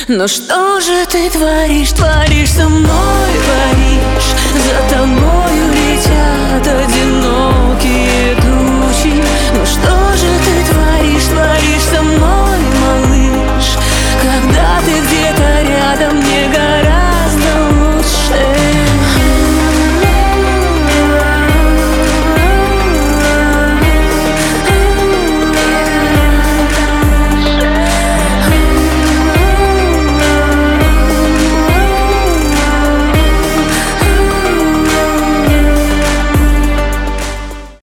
Но что же ты творишь, творишь со мной, творишь? За тобою летят одинокие